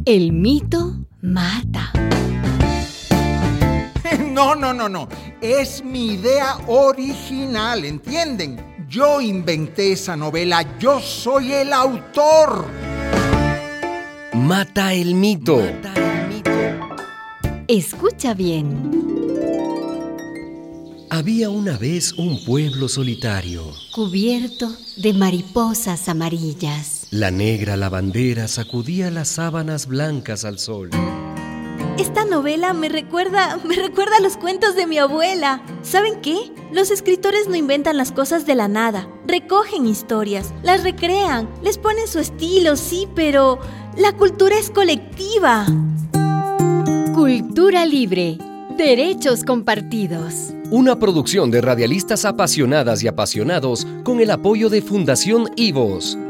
El mito mata. No. Es mi idea original, ¿entienden? Yo inventé esa novela, yo soy el autor. Mata el mito. Escucha bien. Había una vez un pueblo solitario, Cubierto de mariposas amarillas. La negra lavandera sacudía las sábanas blancas al sol. Esta novela me recuerda a los cuentos de mi abuela. ¿Saben qué? Los escritores no inventan las cosas de la nada. Recogen historias, las recrean, les ponen su estilo, sí, pero la cultura es colectiva. Cultura libre. Derechos compartidos. Una producción de radialistas apasionadas y apasionados con el apoyo de Fundación IVOS.